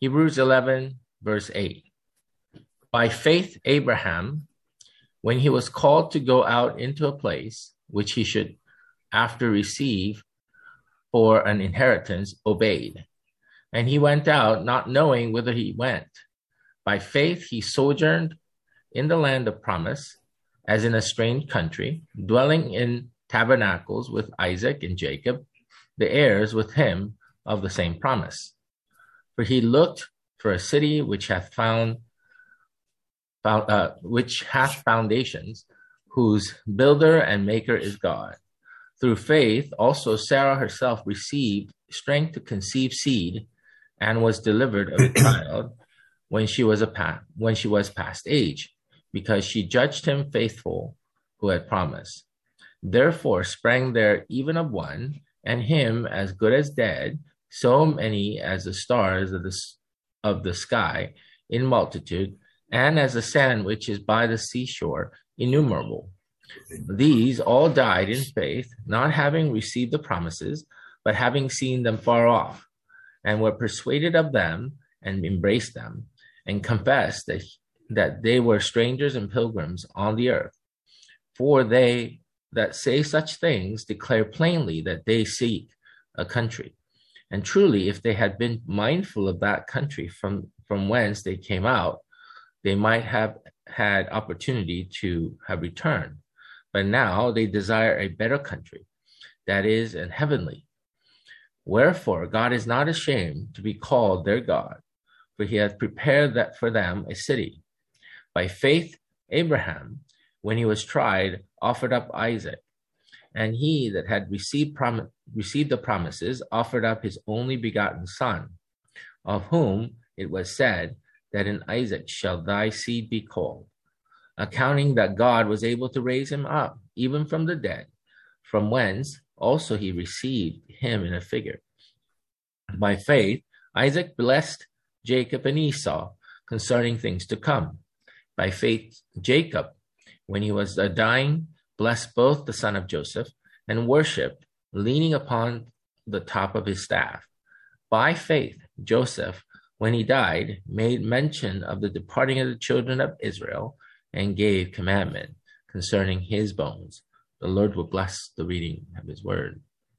Hebrews 11, verse 8. By faith, Abraham, when he was called to go out into a place which he should after receive for an inheritance, obeyed. And he went out, not knowing whither he went. By faith, he sojourned in the land of promise, as in a strange country, dwelling in tabernacles with Isaac and Jacob, the heirs with him of the same promise. For he looked for a city which hath foundations, whose builder and maker is God. Through faith also Sarah herself received strength to conceive seed, and was delivered of a child when she was past age, because she judged him faithful who had promised. Therefore sprang there even of one, and him as good as dead, so many as the stars of the sky in multitude, and as the sand which is by the seashore innumerable. These all died in faith, not having received the promises, but having seen them far off, and were persuaded of them, and embraced them, and confessed that they were strangers and pilgrims on the earth. For they that say such things declare plainly that they seek a country. And truly, if they had been mindful of that country from whence they came out, they might have had opportunity to have returned. But now they desire a better country, that is, an heavenly. Wherefore God is not ashamed to be called their God, for he hath prepared that for them a city. By faith Abraham, when he was tried, offered up Isaac, and he that had received the promises offered up his only begotten son, of whom it was said that in Isaac shall thy seed be called, accounting that God was able to raise him up even from the dead, from whence also he received him in a figure. By faith Isaac blessed Jacob and Esau concerning things to come. By faith Jacob, when he was dying, blessed both the son of Joseph, and worshipped, leaning upon the top of his staff. By faith Joseph, when he died, made mention of the departing of the children of Israel, and gave commandment concerning his bones. The Lord will bless the reading of his word.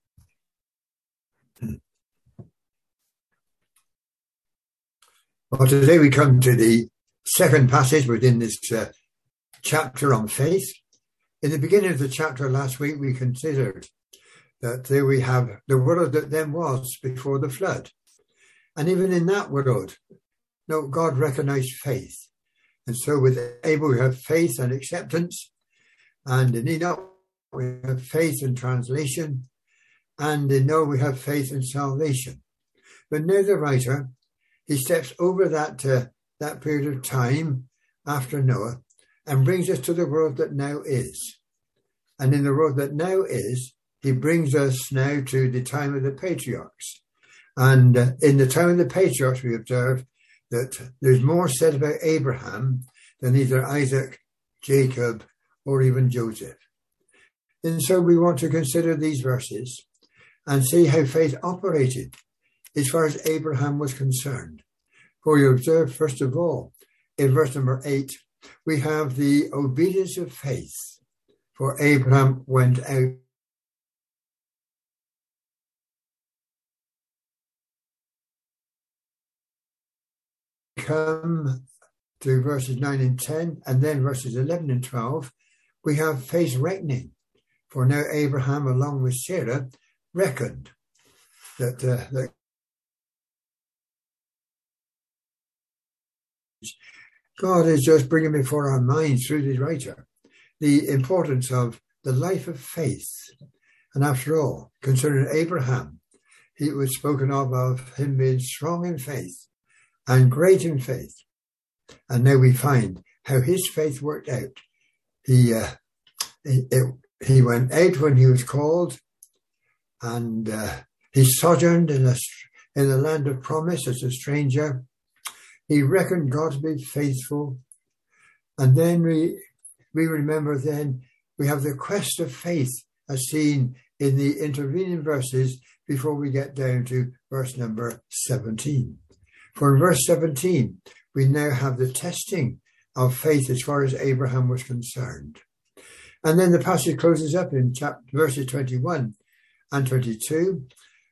Well, today we come to the second passage within this chapter on faith. In the beginning of the chapter last week, we considered that there we have the world that then was before the flood. And even in that world, God recognized faith. And so with Abel, we have faith and acceptance. And in Enoch, we have faith and translation. And in Noah, we have faith and salvation. But now the writer, he steps over that period of time after Noah and brings us to the world that now is. And in the world that now is, he brings us now to the time of the patriarchs. And in the time of the patriarchs, we observe that there's more said about Abraham than either Isaac, Jacob, or even Joseph. And so we want to consider these verses and see how faith operated as far as Abraham was concerned. For you observe, first of all, in verse number 8, we have the obedience of faith. For Abraham went out come to verses 9 and 10, and then verses 11 and 12, we have faith reckoning. For now Abraham, along with Sarah, reckoned that God is just bringing before our minds through this writer the importance of the life of faith. And after all, concerning Abraham, it was spoken of him being strong in faith and great in faith. And now we find how his faith worked out. He went out when he was called, and he sojourned in the land of promise as a stranger. He reckoned God to be faithful. And then we remember then we have the quest of faith as seen in the intervening verses before we get down to verse number 17. For in verse 17, we now have the testing of faith as far as Abraham was concerned. And then the passage closes up in verses 21 and 22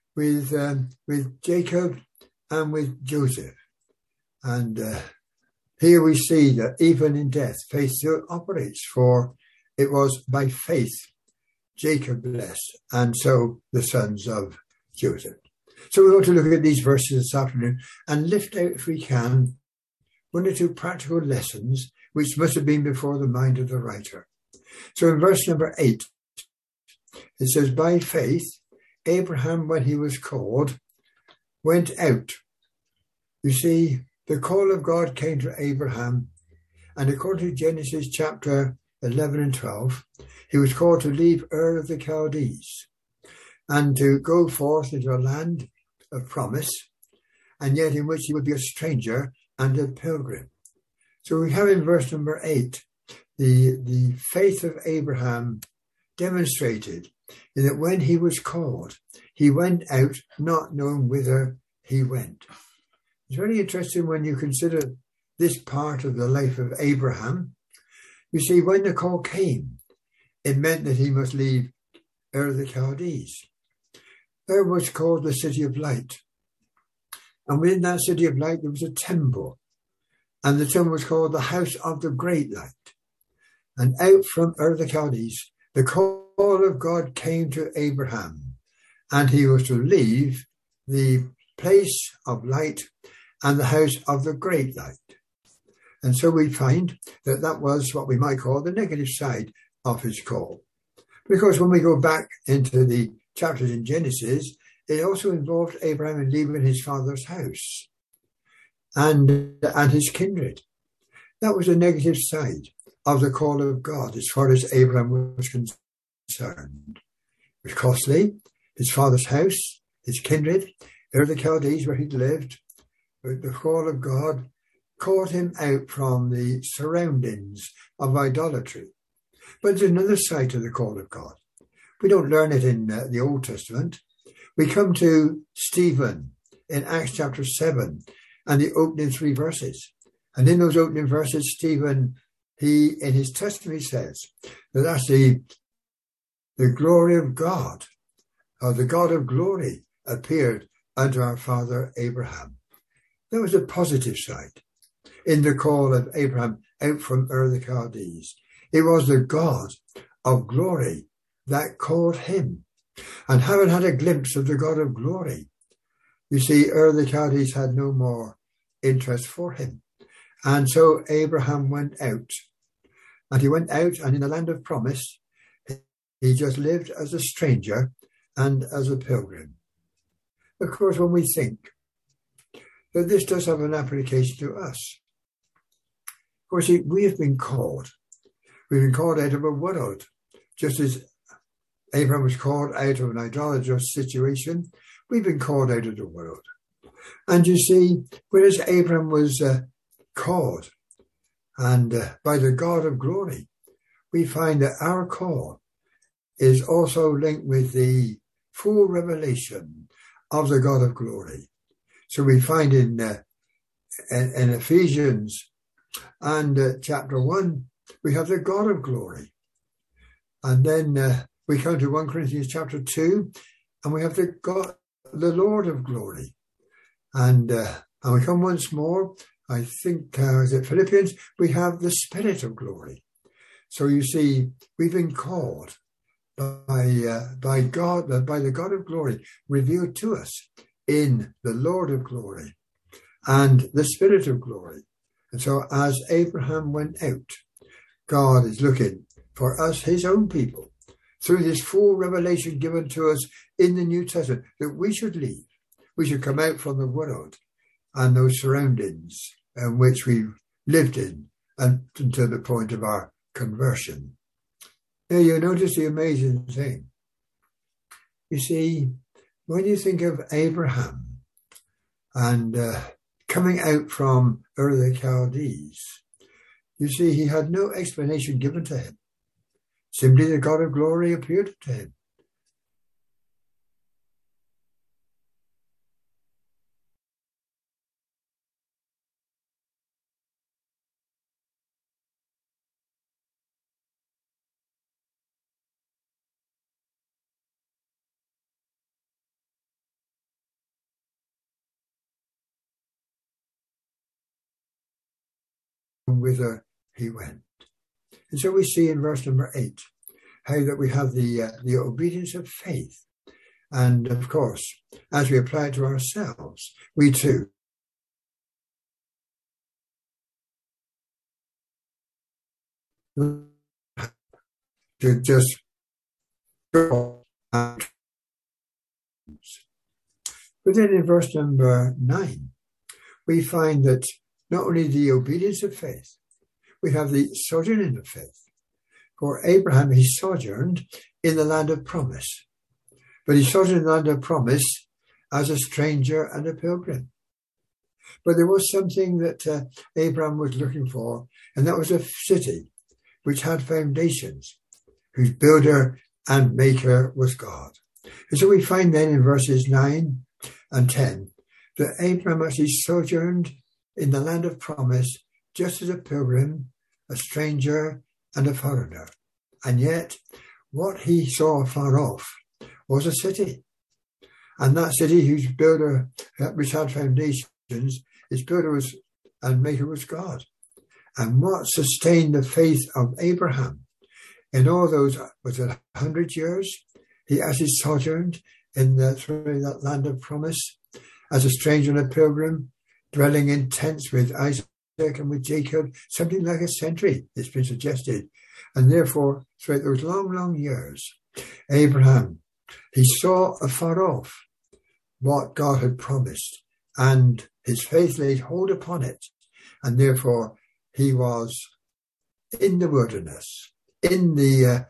with Jacob and with Joseph. And here we see that even in death, faith still operates, for it was by faith Jacob blessed, and so the sons of Joseph. So we want to look at these verses this afternoon and lift out, if we can, one or two practical lessons which must have been before the mind of the writer. So in verse number 8, it says, by faith, Abraham, when he was called, went out. You see, the call of God came to Abraham, and according to Genesis chapter 11 and 12, he was called to leave Ur of the Chaldees and to go forth into a land of promise, and yet in which he would be a stranger and a pilgrim. So we have in verse number 8 the faith of Abraham demonstrated in that when he was called, he went out not knowing whither he went. It's very interesting when you consider this part of the life of Abraham. You see, when the call came, it meant that he must leave Ur of the Chaldees. Ur was called the City of Light. And within that City of Light, there was a temple. And the temple was called the House of the Great Light. And out from Ur of the Chaldees, the call of God came to Abraham. And he was to leave the place of light and the house of the great light. And so we find that that was what we might call the negative side of his call. Because when we go back into the chapters in Genesis, it also involved Abraham in leaving his father's house and his kindred. That was the negative side of the call of God as far as Abraham was concerned. It was costly, his father's house, his kindred, Ur of the Chaldees where he'd lived. But the call of God called him out from the surroundings of idolatry. But there's another side to the call of God. We don't learn it in the Old Testament. We come to Stephen in Acts chapter 7 and the opening 3 verses. And in those opening verses, Stephen, he in his testimony says that that's the glory of God, or the God of glory appeared unto our father Abraham. That was a positive side in the call of Abraham out from Ur of the Chaldees. It was the God of glory that called him. And having had a glimpse of the God of glory, you see, Ur of the Chaldees had no more interest for him. And so Abraham went out. And he went out, and in the land of promise, he just lived as a stranger and as a pilgrim. Of course, when we think that this does have an application to us. Of course, we have been called. We've been called out of a world, just as Abraham was called out of an idolatrous situation. We've been called out of the world. And you see, whereas Abraham was called and by the God of glory, we find that our call is also linked with the full revelation of the God of glory. So we find in Ephesians and chapter 1, we have the God of glory. And then we come to 1 Corinthians chapter 2, and we have the Lord of glory. And we come once more, I think, is it Philippians? We have the Spirit of glory. So you see, we've been called by God, by the God of glory, revealed to us in the Lord of glory and the Spirit of glory. And so as Abraham went out, God is looking for us, his own people, through this full revelation given to us in the New Testament, that we should leave. We should come out from the world and those surroundings in which we've lived in until the point of our conversion. Now you notice the amazing thing. You see, when you think of Abraham and coming out from Ur of the Chaldees, you see he had no explanation given to him. Simply the God of glory appeared to him. whither he went. And so we see in verse number 8 how that we have the obedience of faith. And of course, as we apply it to ourselves, we too to just go. But then in verse number 9, we find that not only the obedience of faith, we have the sojourning of faith. For Abraham, he sojourned in the land of promise. But he sojourned in the land of promise as a stranger and a pilgrim. But there was something that Abraham was looking for, and that was a city which had foundations, whose builder and maker was God. And so we find then in verses 9 and 10 that Abraham actually sojourned in the land of promise just as a pilgrim, a stranger, and a foreigner. And yet, what he saw far off was a city. And that city whose builder, which had foundations, its builder was and maker was God. And what sustained the faith of Abraham in all those, was it 100 years? He actually sojourned in that land of promise as a stranger and a pilgrim, dwelling in tents with Isaac and with Jacob, something like a century, it's been suggested. And therefore, throughout those long, long years, Abraham, he saw afar off what God had promised, and his faith laid hold upon it. And therefore, he was in the wilderness, in the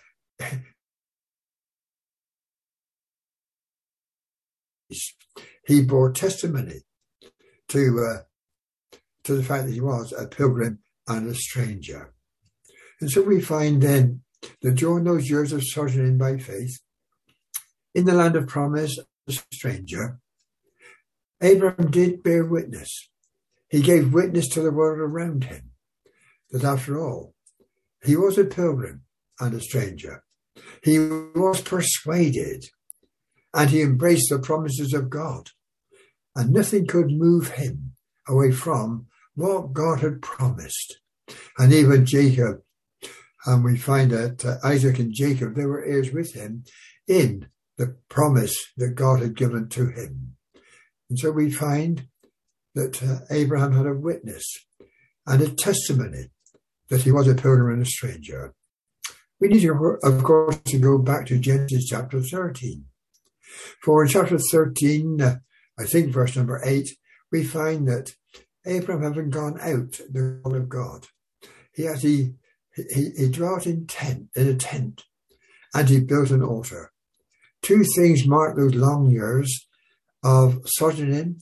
he bore testimony to the fact that he was a pilgrim and a stranger. And so we find then that during those years of sojourning by faith in the land of promise, a stranger, Abraham did bear witness. He gave witness to the world around him that after all, he was a pilgrim and a stranger. He was persuaded and he embraced the promises of God. And nothing could move him away from what God had promised. And even Jacob, and we find that Isaac and Jacob, they were heirs with him in the promise that God had given to him. And so we find that Abraham had a witness and a testimony that he was a pilgrim and a stranger. We need to, of course, to go back to Genesis chapter 13. For in chapter 13, I think verse number 8, we find that Abraham, having gone out the call of God, he dwelt in a tent, and he built an altar. Two things mark those long years of sojourning.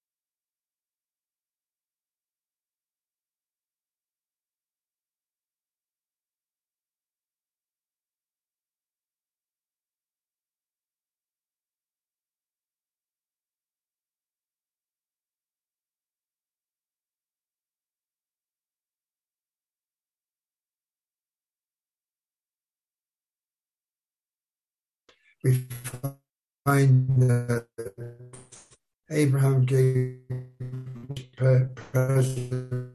We find that Abraham gave present,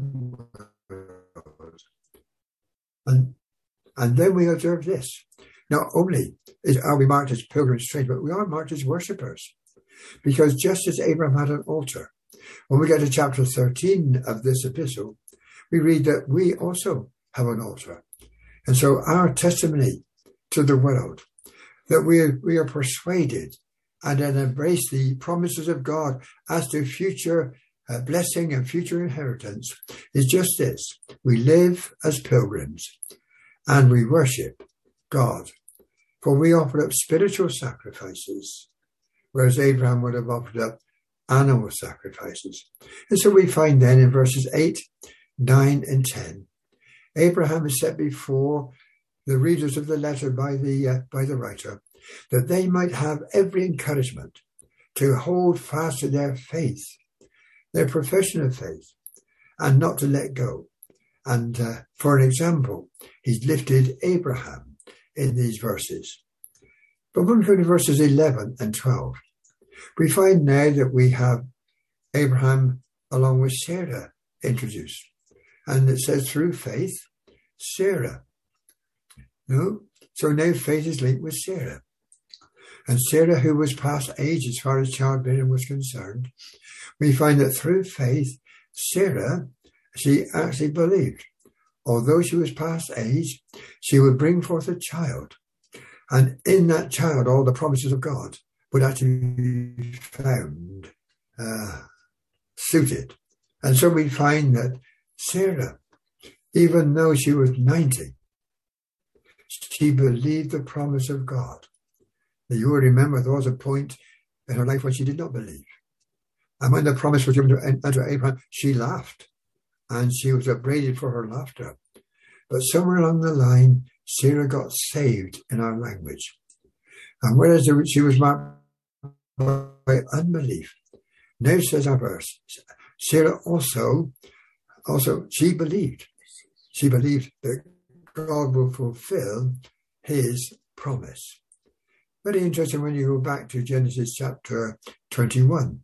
and then we observe this. Not only are we marked as pilgrims strange, but we are marked as worshippers. Because just as Abraham had an altar, when we get to chapter 13 of this epistle, we read that we also have an altar. And so our testimony to the world, that we are persuaded and then embrace the promises of God as to future blessing and future inheritance, is just this. We live as pilgrims and we worship God. For we offer up spiritual sacrifices, whereas Abraham would have offered up animal sacrifices. And so we find then in verses 8, 9 and 10, Abraham is set before the readers of the letter by the writer, that they might have every encouragement to hold fast to their faith, their profession of faith, and not to let go. And for an example, he's lifted Abraham in these verses. But when we go to verses 11 and 12, we find now that we have Abraham along with Sarah introduced. And it says through faith, Sarah. No? So now faith is linked with Sarah. And Sarah, who was past age as far as childbearing was concerned, we find that through faith, Sarah, she actually believed. Although she was past age, she would bring forth a child. And in that child, all the promises of God would actually be found suited. And so we find that Sarah, even though she was 90, she believed the promise of God. Now, you will remember there was a point in her life when she did not believe. And when the promise was given to Abraham, she laughed. And she was upbraided for her laughter. But somewhere along the line, Sarah got saved in our language. And whereas she was marked by unbelief, now says our verse, Sarah also she believed. She believed that God will fulfill his promise. Very interesting when you go back to Genesis chapter 21.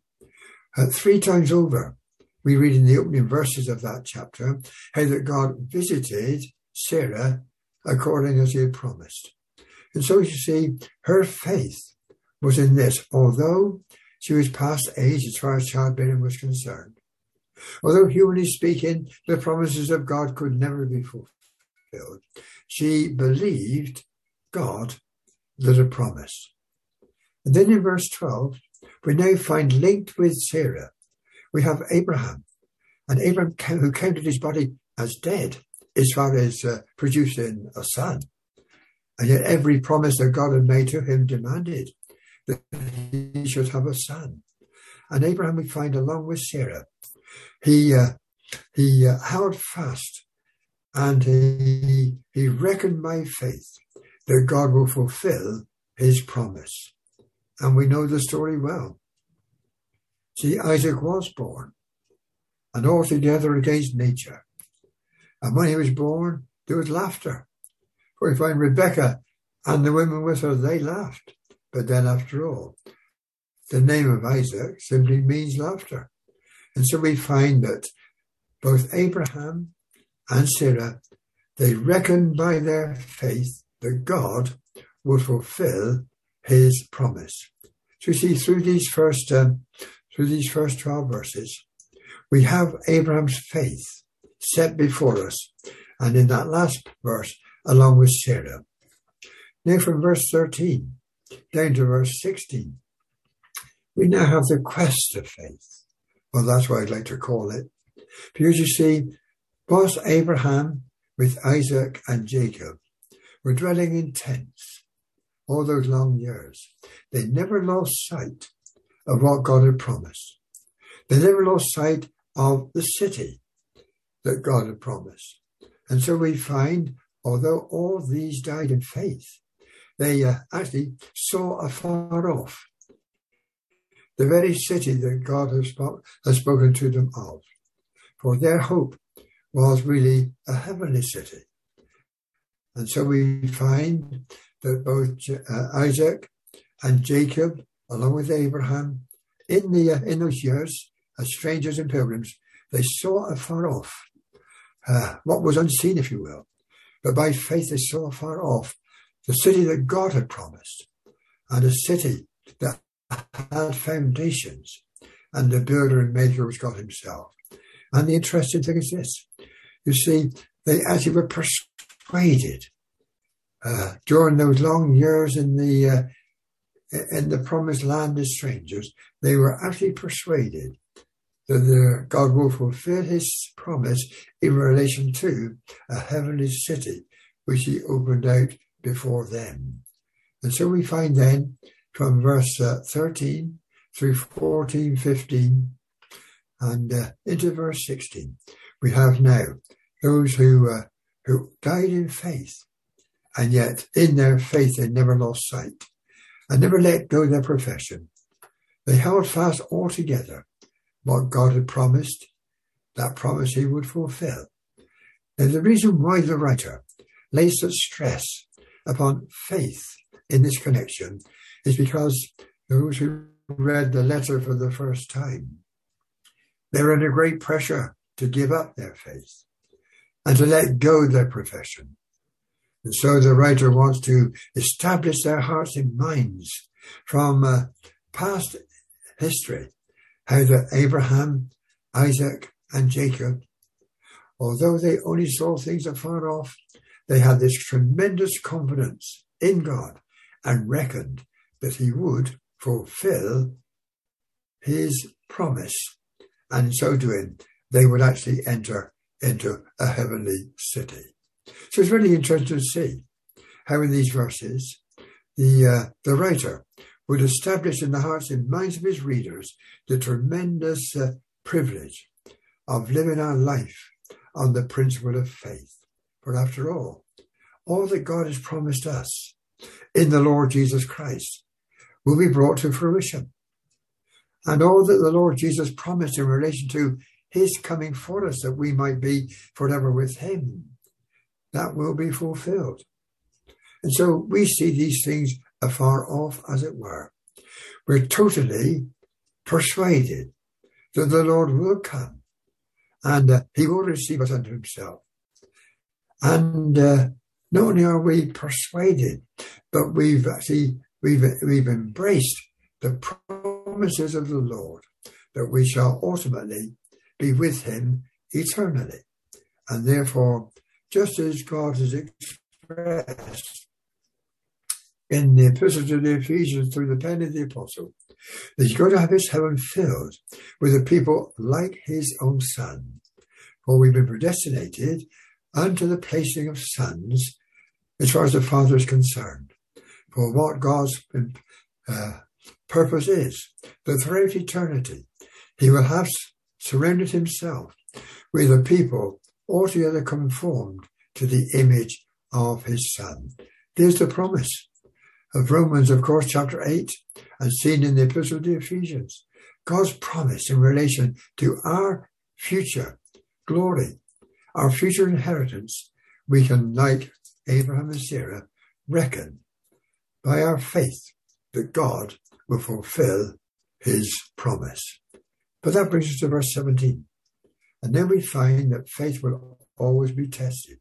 3 times over, we read in the opening verses of that chapter how that God visited Sarah according as he had promised. And so you see, her faith was in this, although she was past age as far as childbearing was concerned. Although humanly speaking, the promises of God could never be fulfilled, she believed God that had promised. And then in verse 12, we now find linked with Sarah, we have Abraham. And Abraham, who counted his body as dead as far as producing a son. And yet every promise that God had made to him demanded that he should have a son. And Abraham, we find, along with Sarah, he held fast and he reckoned by faith that God will fulfill his promise. And we know the story well. See, Isaac was born, and altogether against nature. And when he was born, there was laughter. For we find Rebekah and the women with her, they laughed. But then after all, the name of Isaac simply means laughter. And so we find that both Abraham and Sarah, they reckoned by their faith that God would fulfill his promise. So you see, through these first 12 verses, we have Abraham's faith set before us, and in that last verse, along with Sarah. Now from verse 13 down to verse 16, we now have the quest of faith. Well, that's what I'd like to call it. Because you see, both Abraham with Isaac and Jacob were dwelling in tents all those long years. They never lost sight of what God had promised. They never lost sight of the city that God had promised. And so we find, although all these died in faith, they actually saw afar off the very city that God has spoken to them of. For their hope was really a heavenly city. And so we find that both Isaac and Jacob, along with Abraham, in those years, as strangers and pilgrims, they saw afar off what was unseen, if you will. But by faith they saw afar off the city that God had promised, and a city that had foundations, and the builder and maker was God himself. And the interesting thing is this. You see, they actually were persuaded during those long years in the promised land as strangers. They were actually persuaded that God will fulfill his promise in relation to a heavenly city, which he opened out before them. And so we find then from verse 13 through 14, 15, and into verse 16, we have now those who died in faith, and yet in their faith they never lost sight and never let go their profession. They held fast altogether what God had promised, that promise he would fulfill. Now, the reason why the writer lays such stress upon faith in this connection is because those who read the letter for the first time, they're under great pressure to give up their faith. and to let go of their profession. And so the writer wants to establish their hearts and minds from past history, how that Abraham, Isaac, and Jacob, although they only saw things afar off, they had this tremendous confidence in God and reckoned that he would fulfill his promise. And in so doing, they would actually enter into a heavenly city. So it's really interesting to see how in these verses the writer would establish in the hearts and minds of his readers the tremendous privilege of living our life on the principle of faith. For after all that God has promised us in the Lord Jesus Christ will be brought to fruition. And all that the Lord Jesus promised in relation to his coming for us, that we might be forever with him, that will be fulfilled. And so we see these things afar off, as it were. We're totally persuaded that the Lord will come and he will receive us unto himself. And not only are we persuaded, but we've embraced the promises of the Lord that we shall ultimately be with him eternally. And therefore, just as God has expressed in the epistle to the Ephesians through the pen of the apostle, that he's going to have his heaven filled with a people like his own son. For we've been predestinated unto the placing of sons as far as the Father is concerned. For what God's purpose is, that throughout eternity he will have surrendered himself with a people altogether conformed to the image of his Son. There's the promise of Romans, of course, chapter 8, and seen in the epistle to the Ephesians. God's promise in relation to our future glory, our future inheritance, we can, like Abraham and Sarah, reckon by our faith that God will fulfill his promise. But that brings us to verse 17. And then we find that faith will always be tested.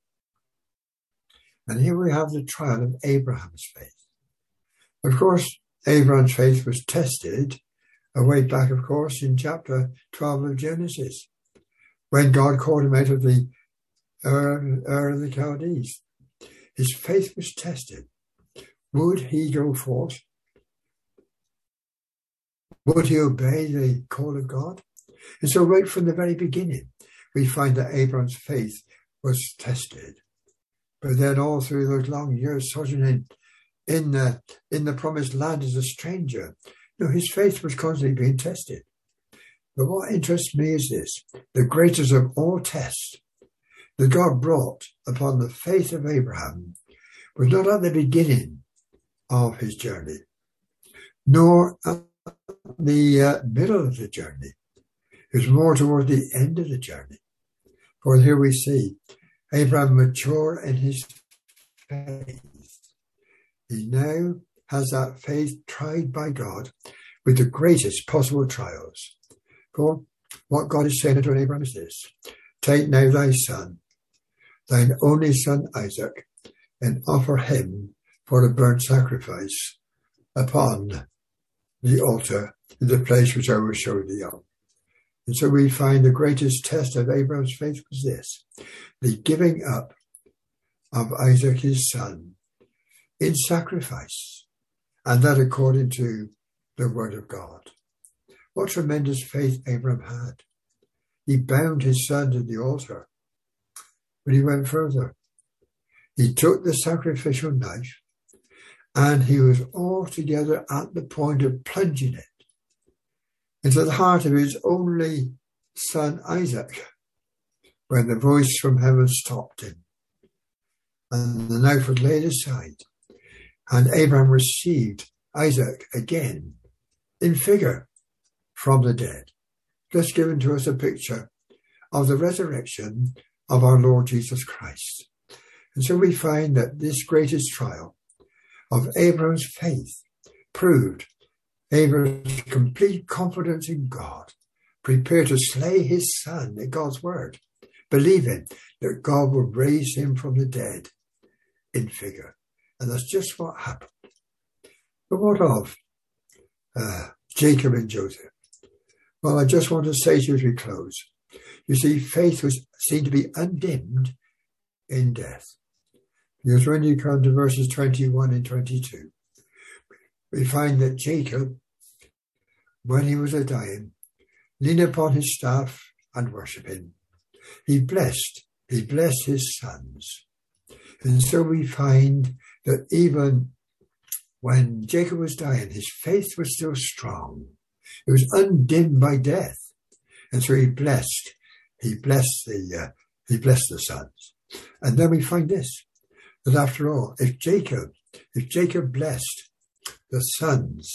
And here we have the trial of Abraham's faith. Of course, Abraham's faith was tested way back, of course, in chapter 12 of Genesis, when God called him out of the Ur of the Chaldees. His faith was tested. Would he go forth? Would he obey the call of God? And so right from the very beginning, we find that Abraham's faith was tested. But then all through those long years sojourning in the promised land as a stranger, his faith was constantly being tested. But what interests me is this: the greatest of all tests that God brought upon the faith of Abraham was not at the beginning of his journey, nor at the middle of the journey. It was more toward the end of the journey. For here we see Abraham mature in his faith. He now has that faith tried by God with the greatest possible trials. For what God is saying unto Abraham is this: take now thy son, thine only son Isaac, and offer him for a burnt sacrifice upon the altar in the place which I will show thee of. And so we find the greatest test of Abraham's faith was this: the giving up of Isaac his son in sacrifice, and that according to the word of God. What tremendous faith Abraham had. He bound his son to the altar, but he went further. He took the sacrificial knife, and he was altogether at the point of plunging it into the heart of his only son Isaac, when the voice from heaven stopped him, and the knife was laid aside, and Abraham received Isaac again in figure from the dead. Just given to us a picture of the resurrection of our Lord Jesus Christ. And so we find that this greatest trial of Abraham's faith proved Abraham's complete confidence in God, prepared to slay his son at God's word, believing that God would raise him from the dead in figure. And that's just what happened. But what of Jacob and Joseph? Well, I just want to say to you as we close, you see, faith was seen to be undimmed in death. Because when you come to verses 21 and 22, we find that Jacob, when he was a dying, leaned upon his staff and worshipped him. He blessed his sons. And so we find that even when Jacob was dying, his faith was still strong. It was undimmed by death. And so he blessed the sons. And then we find this, that after all, if Jacob blessed the sons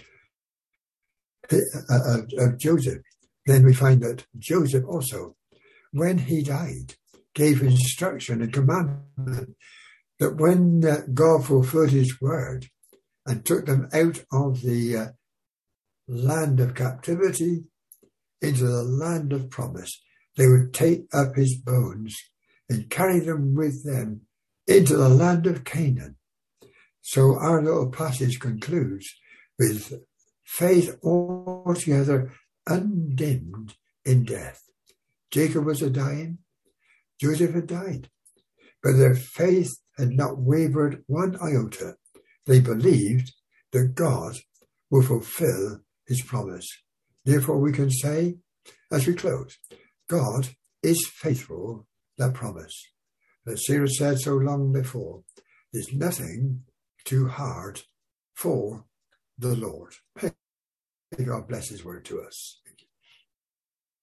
of Joseph, then we find that Joseph also, when he died, gave instruction and commandment that when God fulfilled his word and took them out of the land of captivity into the land of promise, they would take up his bones and carry them with them into the land of Canaan. So our little passage concludes with faith altogether undimmed in death. Jacob was a dying, Joseph had died, but their faith had not wavered one iota. They believed that God will fulfill his promise. Therefore we can say, as we close, God is faithful that promise. As Sarah said so long before, there's nothing too hard for the Lord. May God bless his word to us.